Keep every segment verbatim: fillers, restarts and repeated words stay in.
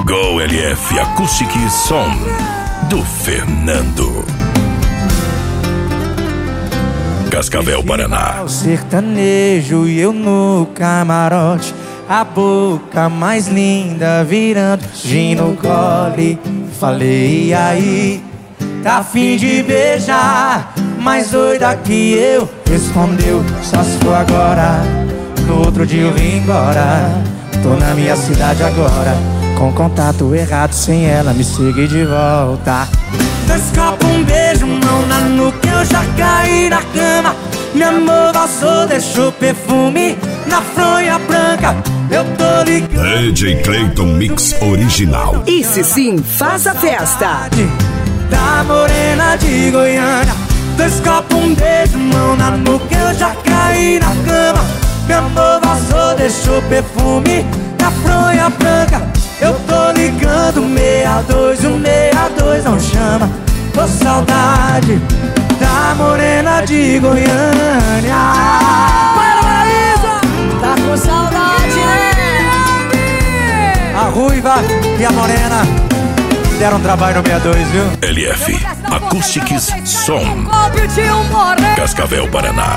Chegou L F Acoustic Som do Fernando. Cascavel, Paraná. O sertanejo e eu no camarote, a boca mais linda virando gin no gole. Falei, e aí, tá afim de beijar? Mais doida que eu, respondeu, só se for agora. No outro dia eu vim embora, tô na minha cidade agora, com contato errado, sem ela me seguir de volta. Dois copos, um beijo, mão na nuca, eu já caí na cama. Meu amor vazou, deixou perfume na fronha branca. Eu tô ligando. D J Clayton Mix Original. Esse sim faz a festa. Da morena de Goiânia. Dois copos, um beijo, mão na nuca, eu já caí na cama. Meu amor vazou, deixou perfume na fronha branca. Eu tô ligando meia dois, o meia dois não chama. Tô saudade da morena de Goiânia. Para, Paraíso! Tá com saudade, né? A ruiva e a morena deram trabalho no meia dois, viu? L F Acoustics Som. Cascavel, Paraná.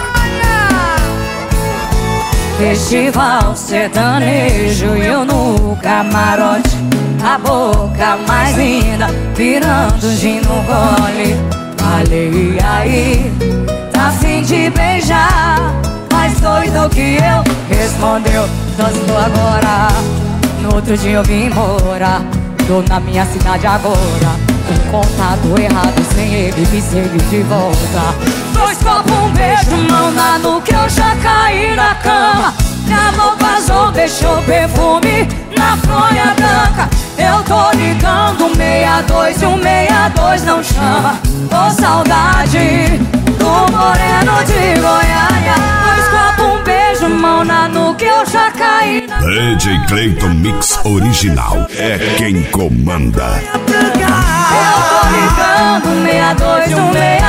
Festival sertanejo e eu no camarote, a boca mais linda virando gin no gole. Falei, e aí, tá afim de beijar? Mais doido que eu, respondeu, só estou agora. No outro dia eu vim embora, tô na minha cidade agora, com contato errado, sem ele me seguir de volta. Dois copos, um beijo, mão na nuca, eu já caí na cama. Meu amor vazou, deixou perfume na fronha branca. Eu tô ligando meia dois e o meia dois não chama. Tô saudade do moreno de Goiânia. Dois copos, um beijo, mão na nuca, eu já caí na cama. D J Clayton Mix Original é quem comanda. Eu tô ligando meia dois e o meia